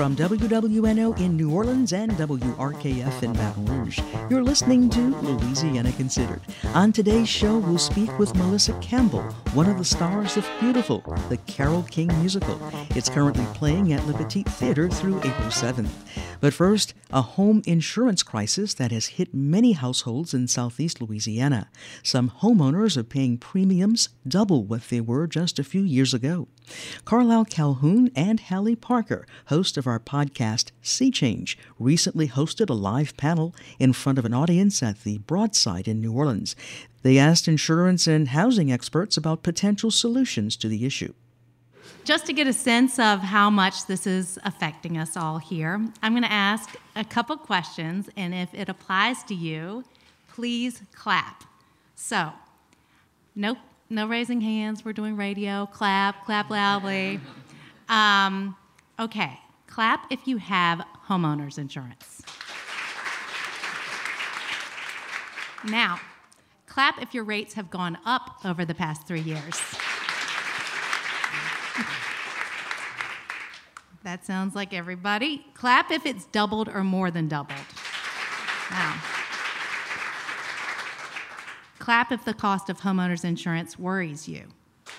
From WWNO in New Orleans and WRKF in Baton Rouge, you're listening to Louisiana Considered. On today's show, we'll speak with Melissa Campbell, one of the stars of Beautiful, the Carole King musical. It's currently playing at Le Petit Theatre through April 7th. But first, a home insurance crisis that has hit many households in southeast Louisiana. Some homeowners are paying premiums double what they were just a few years ago. Carlisle Calhoun and Hallie Parker, host of our podcast Sea Change, recently hosted a live panel in front of an audience at the Broadside in New Orleans. They asked insurance and housing experts about potential solutions to the issue. Just to get a sense of how much this is affecting us all here, I'm going to ask a couple questions, and if it applies to you, please clap. So, nope, no raising hands. We're doing radio. Clap loudly. Okay, clap if you have homeowners insurance. Now, clap if your rates have gone up over the past 3 years. That sounds like everybody. Clap if it's doubled or more than doubled. Wow. Clap if the cost of homeowners insurance worries you.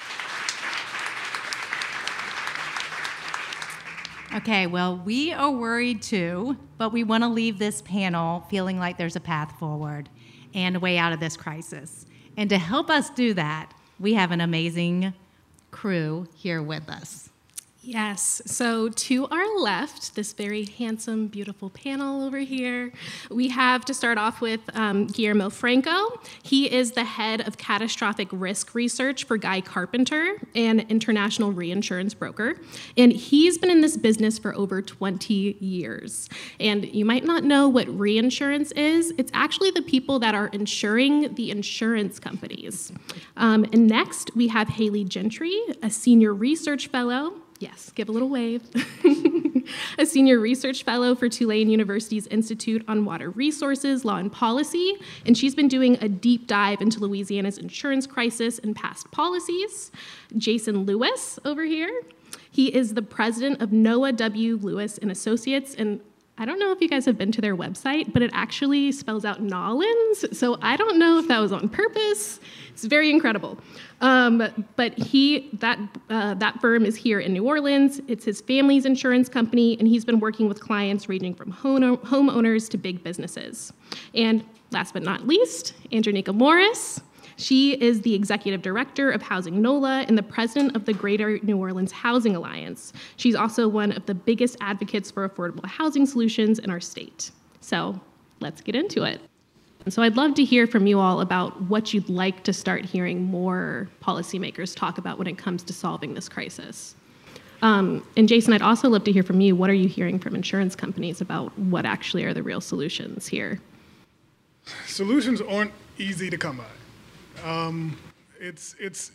Okay, well, we are worried too, but we want to leave this panel feeling like there's a path forward and a way out of this crisis. And to help us do that, we have an amazing crew here with us. Yes, so to our left, this very handsome, beautiful panel over here, we have to start off with Guillermo Franco. He is the head of catastrophic risk research for Guy Carpenter, an international reinsurance broker. And he's been in this business for over 20 years. And you might not know what reinsurance is. It's actually the people that are insuring the insurance companies. And next, we have Haley Gentry, a senior research fellow. Yes, give a little wave. A senior research fellow for Tulane University's Institute on Water Resources, Law and Policy, and she's been doing a deep dive into Louisiana's insurance crisis and past policies. Jason Lewis over here. He is the president of Noah W. Lewis and Associates, and I don't know if you guys have been to their website, but it actually spells out Nolans, so I don't know if that was on purpose. It's very incredible. But that firm is here in New Orleans. It's his family's insurance company, and he's been working with clients ranging from homeowners to big businesses. And last but not least, Andronika Morris. She is the executive director of Housing NOLA and the president of the Greater New Orleans Housing Alliance. She's also one of the biggest advocates for affordable housing solutions in our state. So let's get into it. And so I'd love to hear from you all about what you'd like to start hearing more policymakers talk about when it comes to solving this crisis. And Jason, I'd also love to hear from you. What are you hearing from insurance companies about what actually are the real solutions here? Solutions aren't easy to come by. It's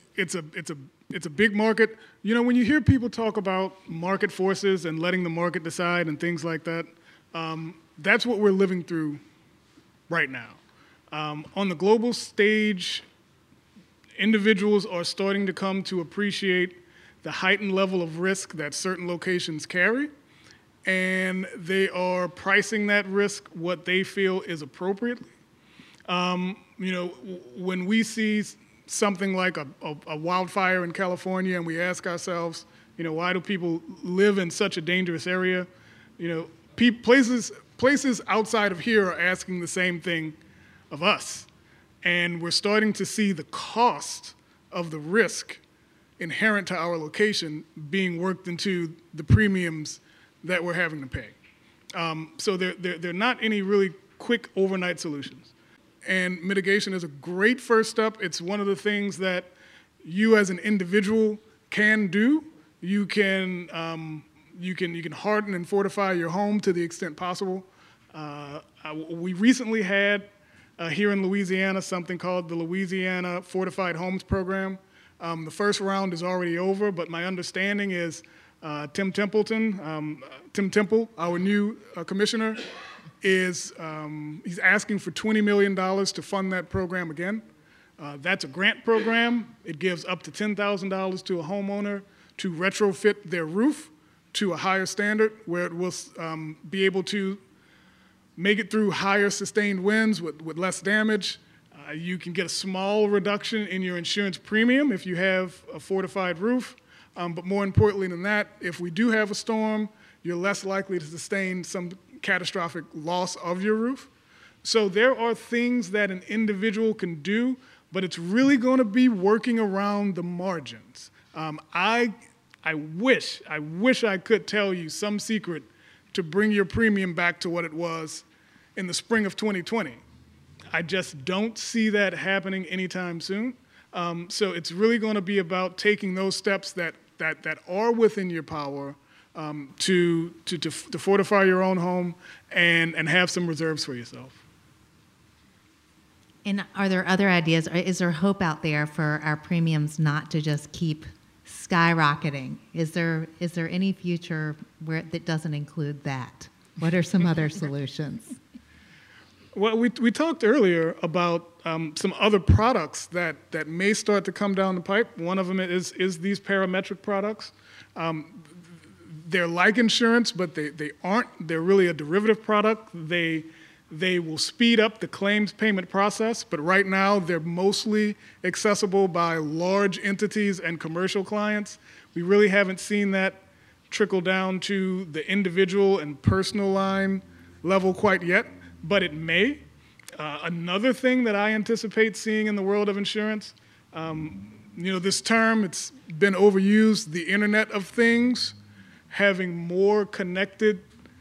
a big market. You know, when you hear people talk about market forces and letting the market decide and things like that, that's what we're living through right now. On the global stage, individuals are starting to come to appreciate the heightened level of risk that certain locations carry, and they are pricing that risk what they feel is appropriately. You know, when we see something like a wildfire in California and we ask ourselves, you know, why do people live in such a dangerous area? You know, places outside of here are asking the same thing of us. And we're starting to see the cost of the risk inherent to our location being worked into the premiums that we're having to pay. So they're not any really quick overnight solutions. And mitigation is a great first step. It's one of the things that you as an individual can do. You can harden and fortify your home to the extent possible. We recently had here in Louisiana something called the Louisiana Fortified Homes Program. The first round is already over, but my understanding is Tim Temple, our new commissioner, is he's asking for $20 million to fund that program again. That's a grant program. It gives up to $10,000 to a homeowner to retrofit their roof to a higher standard where it will be able to make it through higher sustained winds with less damage. You can get a small reduction in your insurance premium if you have a fortified roof. But more importantly than that, if we do have a storm, you're less likely to sustain some catastrophic loss of your roof. So there are things that an individual can do, but it's really going to be working around the margins. I wish I could tell you some secret to bring your premium back to what it was in the spring of 2020. I just don't see that happening anytime soon. So it's really going to be about taking those steps that are within your power to fortify your own home and have some reserves for yourself. And are there other ideas? Or is there hope out there for our premiums not to just keep skyrocketing? Is there any future where that doesn't include that? What are some other solutions? Well, we talked earlier about some other products that may start to come down the pipe. One of them is these parametric products. They're like insurance, but they aren't. They're really a derivative product. They will speed up the claims payment process, but right now they're mostly accessible by large entities and commercial clients. We really haven't seen that trickle down to the individual and personal line level quite yet, but it may. Another thing that I anticipate seeing in the world of insurance, this term, it's been overused, the Internet of Things, having more connected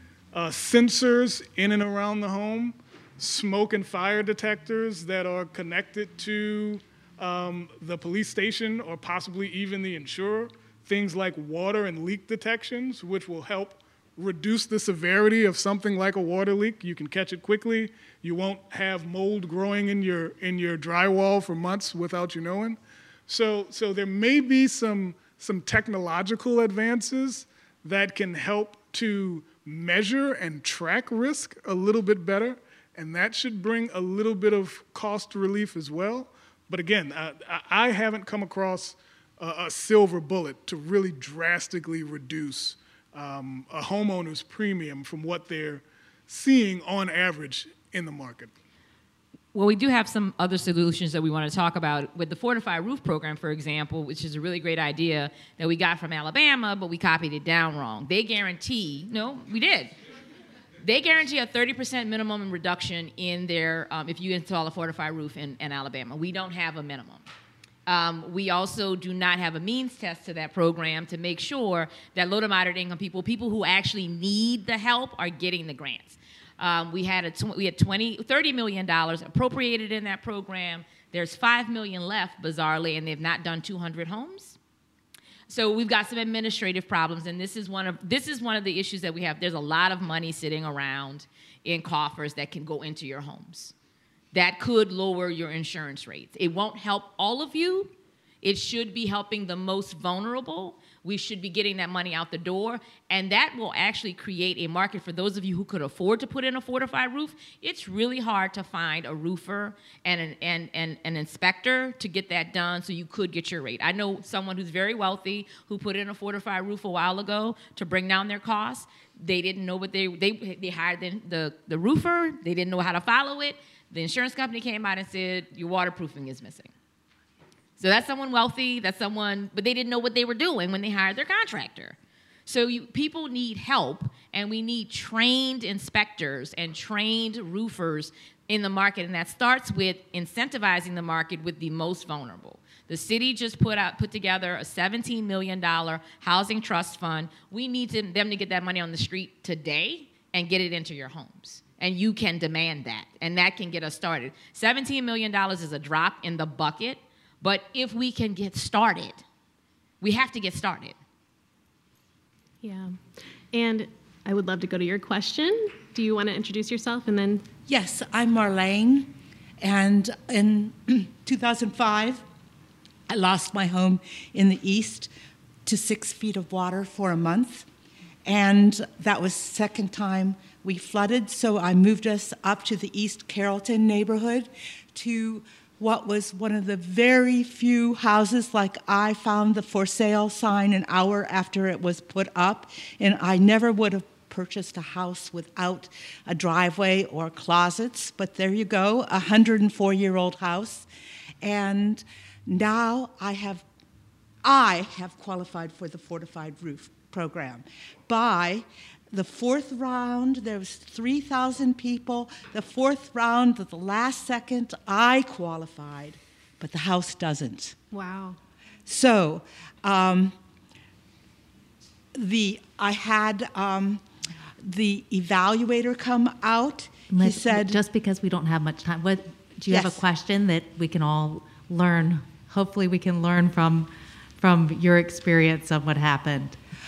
sensors in and around the home, smoke and fire detectors that are connected to the police station or possibly even the insurer, things like water and leak detections, which will help reduce the severity of something like a water leak. You can catch it quickly. You won't have mold growing in your drywall for months without you knowing. So there may be some technological advances that can help to measure and track risk a little bit better, and that should bring a little bit of cost relief as well. But again, I haven't come across a silver bullet to really drastically reduce a homeowner's premium from what they're seeing on average in the market. Well, we do have some other solutions that we want to talk about with the Fortified Roof Program, for example, which is a really great idea that we got from Alabama, but we copied it down wrong. They guarantee, no, we did. They guarantee a 30% minimum reduction in their, if you install a fortified roof in Alabama. We don't have a minimum. We also do not have a means test to that program to make sure that low to moderate income people who actually need the help are getting the grants. We had $30 million appropriated in that program. There's $5 million left, bizarrely, and they've not done 200 homes. So we've got some administrative problems, and this is one of the issues that we have. There's a lot of money sitting around in coffers that can go into your homes. That could lower your insurance rates. It won't help all of you. It should be helping the most vulnerable. We should be getting that money out the door, and that will actually create a market for those of you who could afford to put in a fortified roof. It's really hard to find a roofer and an inspector to get that done so you could get your rate. I know someone who's very wealthy who put in a fortified roof a while ago to bring down their costs. They didn't know what they hired the roofer. They didn't know how to follow it. The insurance company came out and said, your waterproofing is missing. So that's someone wealthy, but they didn't know what they were doing when they hired their contractor. So people need help, and we need trained inspectors and trained roofers in the market, and that starts with incentivizing the market with the most vulnerable. The city just put together a $17 million housing trust fund. We need them to get that money on the street today and get it into your homes. And you can demand that, and that can get us started. $17 million is a drop in the bucket, but if we can get started, we have to get started. Yeah, and I would love to go to your question. Do you want to introduce yourself and then? Yes, I'm Marlene, and in 2005, I lost my home in the east to 6 feet of water for a month, and that was the second time we flooded, so I moved us up to the East Carrollton neighborhood to what was one of the very few houses, like I found the for sale sign an hour after it was put up, and I never would have purchased a house without a driveway or closets, but there you go, a 104-year-old house. And now I have qualified for the Fortified Roof program. By the fourth round, there was 3,000 people. The fourth round, at the last second, I qualified, but the house doesn't. Wow. So I had the evaluator come out. He said, just because we don't have much time, what do you have Yes. a question that we can all learn? Hopefully, we can learn from your experience of what happened.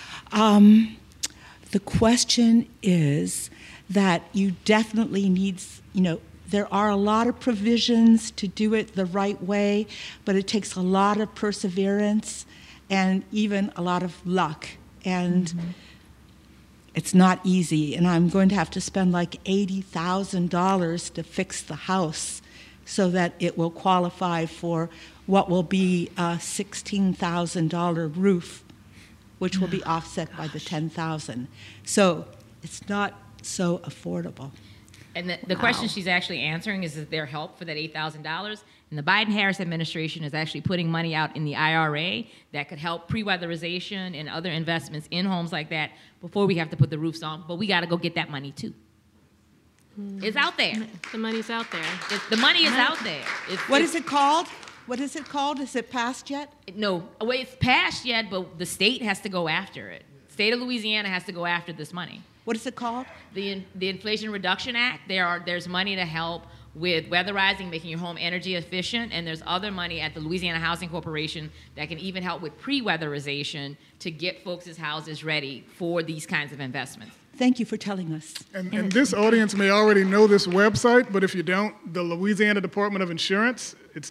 the question is that you definitely need, there are a lot of provisions to do it the right way, but it takes a lot of perseverance and even a lot of luck. And it's not easy. And I'm going to have to spend like $80,000 to fix the house so that it will qualify for what will be a $16,000 roof, which will be offset by the $10,000. So it's not so affordable. And the question she's actually answering is there help for that $8,000? And the Biden-Harris administration is actually putting money out in the IRA that could help pre-weatherization and other investments in homes like that before we have to put the roofs on. But we got to go get that money too. It's out there. The money's out there. The money is out there. What is it called? What is it called? Is it passed yet? No, well, it's passed yet, but the state has to go after it. State of Louisiana has to go after this money. What is it called? The Inflation Reduction Act. There's money to help with weatherizing, making your home energy efficient, and there's other money at the Louisiana Housing Corporation that can even help with pre-weatherization to get folks' houses ready for these kinds of investments. Thank you for telling us. And this audience may already know this website, but if you don't, the Louisiana Department of Insurance, it's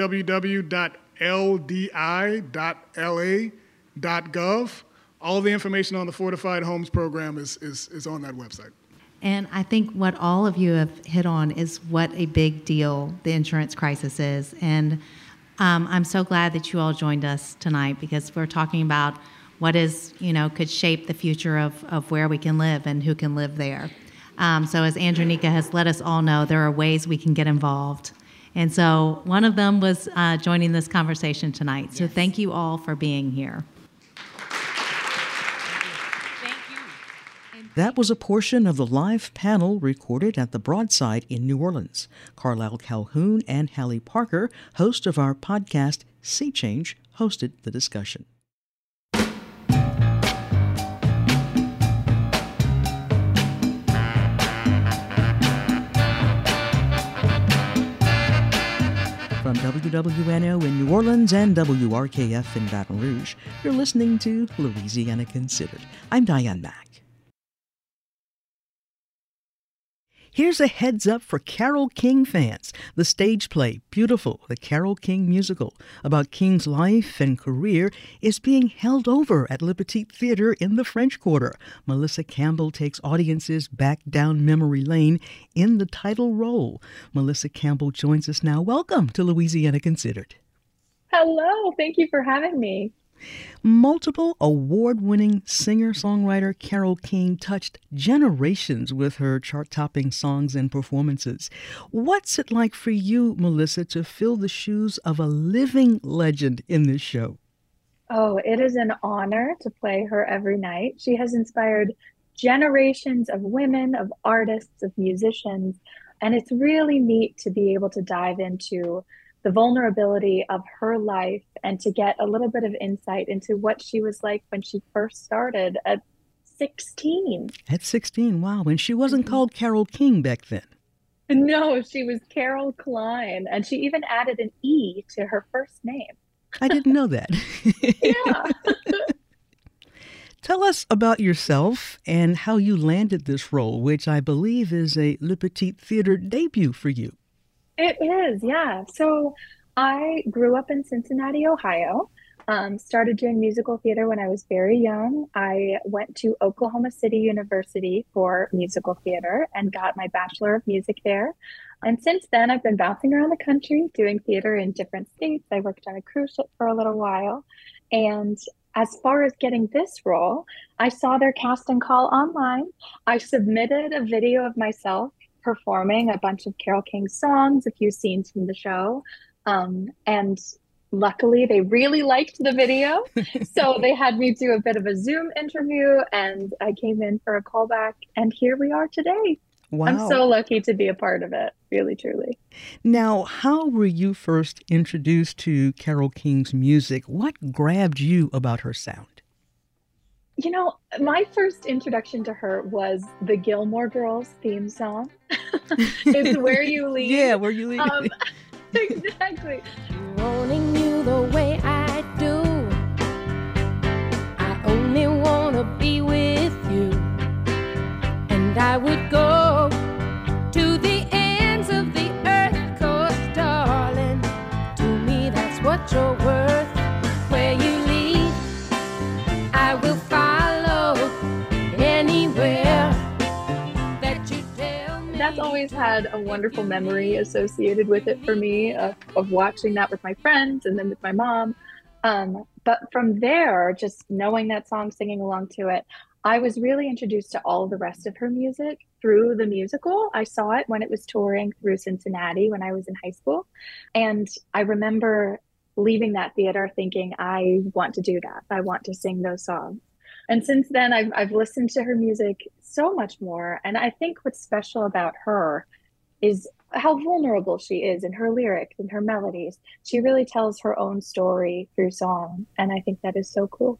www.ldi.la.gov. All the information on the Fortified Homes program is on that website. And I think what all of you have hit on is what a big deal the insurance crisis is. And I'm so glad that you all joined us tonight because we're talking about what is, could shape the future of where we can live and who can live there. So as Andronika has let us all know, there are ways we can get involved. And so one of them was joining this conversation tonight. So thank you all for being here. That was a portion of the live panel recorded at the Broadside in New Orleans. Carlisle Calhoun and Hallie Parker, host of our podcast Sea Change, hosted the discussion. From WWNO in New Orleans and WRKF in Baton Rouge, you're listening to Louisiana Considered. I'm Diane Mack. Here's a heads up for Carole King fans. The stage play, Beautiful, the Carole King musical, about King's life and career, is being held over at Le Petit Theatre in the French Quarter. Melissa Campbell takes audiences back down memory lane in the title role. Melissa Campbell joins us now. Welcome to Louisiana Considered. Hello, thank you for having me. Multiple award-winning singer-songwriter Carole King touched generations with her chart-topping songs and performances. What's it like for you, Melissa, to fill the shoes of a living legend in this show? Oh, it is an honor to play her every night. She has inspired generations of women, of artists, of musicians, and it's really neat to be able to dive into the vulnerability of her life and to get a little bit of insight into what she was like when she first started at 16. At 16, wow. And she wasn't called Carole King back then. No, she was Carol Klein, and she even added an E to her first name. I didn't know that. Yeah. Tell us about yourself and how you landed this role, which I believe is a Le Petit Theatre debut for you. It is, yeah. So I grew up in Cincinnati, Ohio, started doing musical theater when I was very young. I went to Oklahoma City University for musical theater and got my Bachelor of Music there. And since then, I've been bouncing around the country doing theater in different states. I worked on a cruise ship for a little while. And as far as getting this role, I saw their casting call online. I submitted a video of myself performing a bunch of Carole King songs, a few scenes from the show. And luckily, they really liked the video. So they had me do a bit of a Zoom interview, and I came in for a callback, and here we are today. Wow. I'm so lucky to be a part of it, really, truly. Now, how were you first introduced to Carole King's music? What grabbed you about her sound? You know, my first introduction to her was the Gilmore Girls theme song. It's Where You Lead. Yeah, Where You Lead. Exactly. Wanting you the way I do, I only want to be with you, and I would go to the ends of the earth, 'cause darling, to me that's what you're worth. Where you lead, I will follow anywhere that you tell me. That's always had a wonderful memory associated with it for me of watching that with my friends and then with my mom. But from there, just knowing that song, singing along to it, I was really introduced to all the rest of her music through the musical. I saw it when it was touring through Cincinnati when I was in high school. And I remember leaving that theater thinking, I want to do that. I want to sing those songs. And since then, I've listened to her music so much more. And I think what's special about her is how vulnerable she is in her lyrics and her melodies. She really tells her own story through song. And I think that is so cool.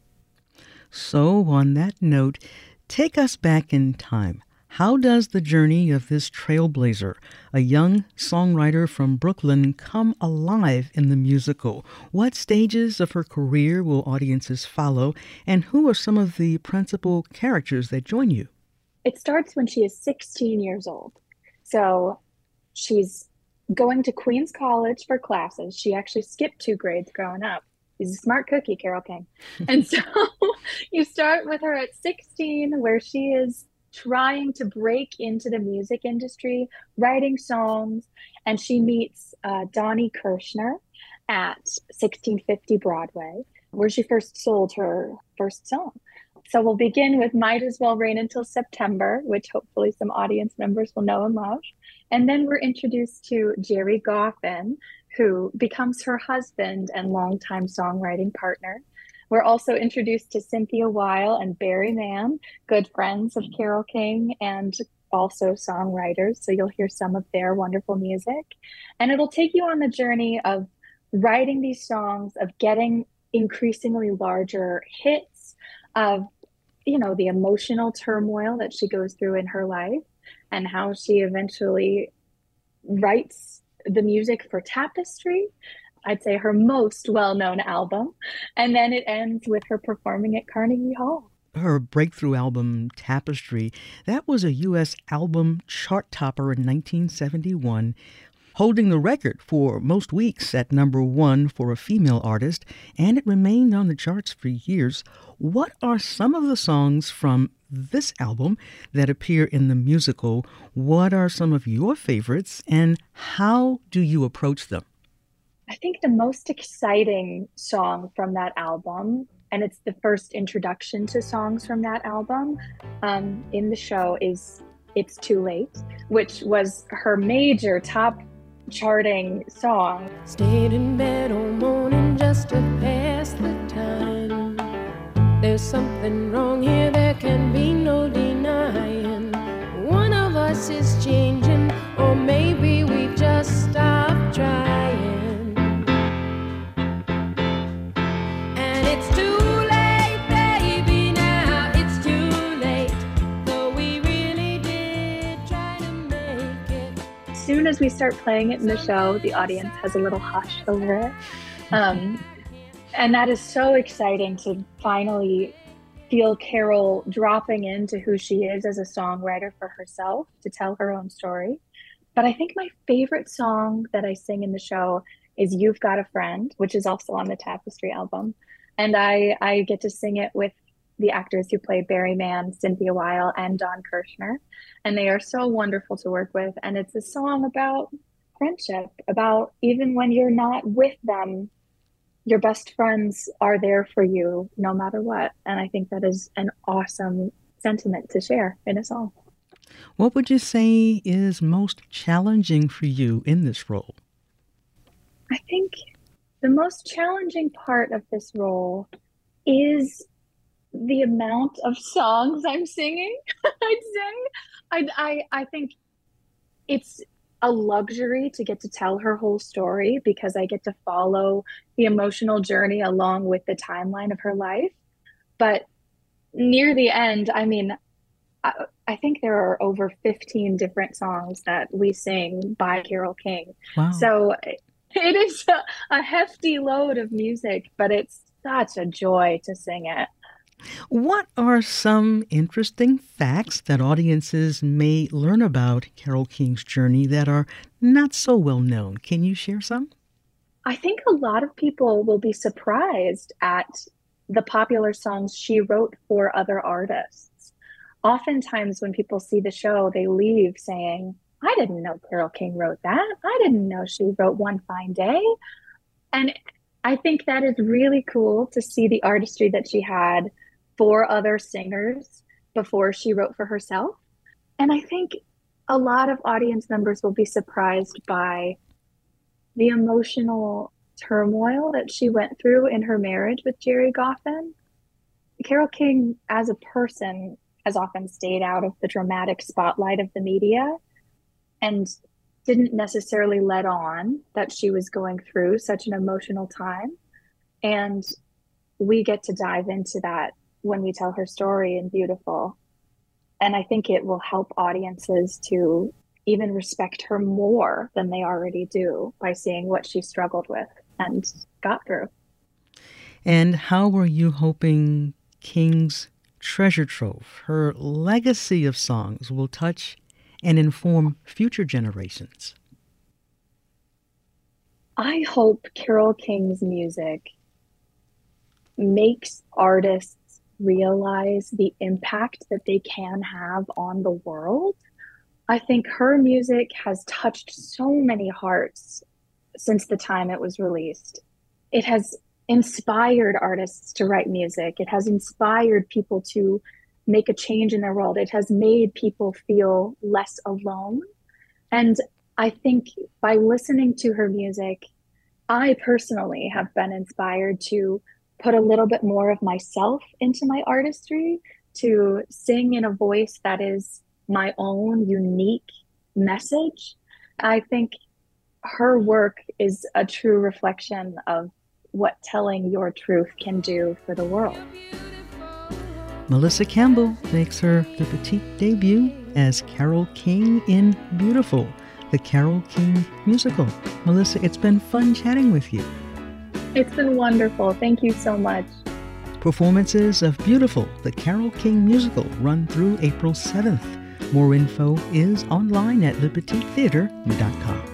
So, on that note, take us back in time. How does the journey of this trailblazer, a young songwriter from Brooklyn, come alive in the musical? What stages of her career will audiences follow, and who are some of the principal characters that join you? It starts when she is 16 years old. So she's going to Queens College for classes. She actually skipped 2 grades growing up. She's a smart cookie, Carole King. And so you start with her at 16, where she is trying to break into the music industry, writing songs, and she meets Donnie Kirshner at 1650 Broadway, where she first sold her first song. So we'll begin with Might As Well Rain Until September, which hopefully some audience members will know and love. And then we're introduced to Jerry Goffin, who becomes her husband and longtime songwriting partner. We're also introduced to Cynthia Weil and Barry Mann, good friends of Carole King and also songwriters. So you'll hear some of their wonderful music. And it'll take you on the journey of writing these songs, of getting increasingly larger hits, of, you know, the emotional turmoil that she goes through in her life and how she eventually writes the music for Tapestry, I'd say her most well-known album. And then it ends with her performing at Carnegie Hall. Her breakthrough album, Tapestry, that was a U.S. album chart topper in 1971, holding the record for most weeks at #1 for a female artist, and it remained on the charts for years. What are some of the songs from this album that appear in the musical? What are some of your favorites, and how do you approach them? I think the most exciting song from that album, and it's the first introduction to songs from that album in the show, is It's Too Late, which was her major top charting song. Stayed in bed all morning just to pass the time. There's something wrong here, there can be no denying. One of us is changing, or maybe we've just stopped trying. And it's too late, baby, now it's too late. Though we really did try to make it. As soon as we start playing it in the show, the audience has a little hush over it. And that is so exciting to finally feel Carole dropping into who she is as a songwriter for herself, to tell her own story. But I think my favorite song that I sing in the show is You've Got a Friend, which is also on the Tapestry album. And I get to sing it with the actors who played Barry Mann, Cynthia Weil, and Don Kirshner. And they are so wonderful to work with. And it's a song about friendship, about even when you're not with them, your best friends are there for you no matter what. And I think that is an awesome sentiment to share in a song. What would you say is most challenging for you in this role? I think the most challenging part of this role is the amount of songs I'm singing. I think it's a luxury to get to tell her whole story because I get to follow the emotional journey along with the timeline of her life. But near the end, I mean, I think there are over 15 different songs that we sing by Carole King. Wow. So it is a hefty load of music, but it's such a joy to sing it. What are some interesting facts that audiences may learn about Carole King's journey that are not so well known? Can you share some? I think a lot of people will be surprised at the popular songs she wrote for other artists. Oftentimes when people see the show, they leave saying, I didn't know Carole King wrote that. I didn't know she wrote One Fine Day. And I think that is really cool to see the artistry that she had for other singers before she wrote for herself. And I think a lot of audience members will be surprised by the emotional turmoil that she went through in her marriage with Gerry Goffin. Carole King, as a person, has often stayed out of the dramatic spotlight of the media and didn't necessarily let on that she was going through such an emotional time. And we get to dive into that when we tell her story in Beautiful. And I think it will help audiences to even respect her more than they already do by seeing what she struggled with and got through. And how were you hoping King's treasure trove, her legacy of songs, will touch and inform future generations? I hope Carole King's music makes artists realize the impact that they can have on the world. I think her music has touched so many hearts since the time it was released. It has inspired artists to write music. It has inspired people to make a change in their world. It has made people feel less alone. And I think by listening to her music, I personally have been inspired to put a little bit more of myself into my artistry, to sing in a voice that is my own unique message. I think her work is a true reflection of what telling your truth can do for the world. Melissa Campbell makes her Le Petit debut as Carole King in Beautiful, the Carole King musical. Melissa, it's been fun chatting with you. It's been wonderful. Thank you so much. Performances of Beautiful, the Carole King musical, run through April 7th. More info is online at LePetitTheater.com.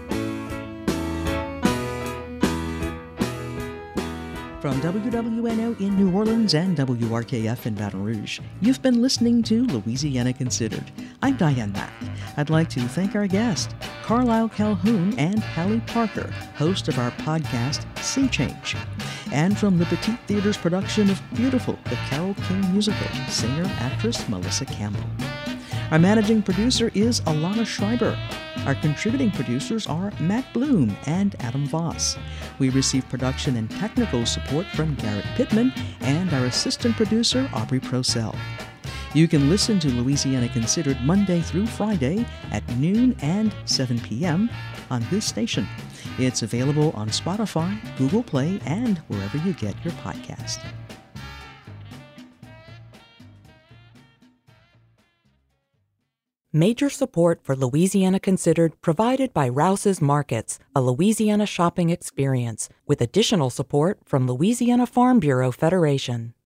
From WWNO in New Orleans and WRKF in Baton Rouge, you've been listening to Louisiana Considered. I'm Diane Mack. I'd like to thank our guest, Carlisle Calhoun and Hallie Parker, host of our podcast, Sea Change. And from Le Petit Theater's production of Beautiful, the Carole King musical, singer-actress Melissa Campbell. Our managing producer is Alana Schreiber. Our contributing producers are Matt Bloom and Adam Voss. We receive production and technical support from Garrett Pittman and our assistant producer, Aubrey Procell. You can listen to Louisiana Considered Monday through Friday at noon and 7 p.m. on this station. It's available on Spotify, Google Play, and wherever you get your podcast. Major support for Louisiana Considered provided by Rouse's Markets, a Louisiana shopping experience, with additional support from Louisiana Farm Bureau Federation.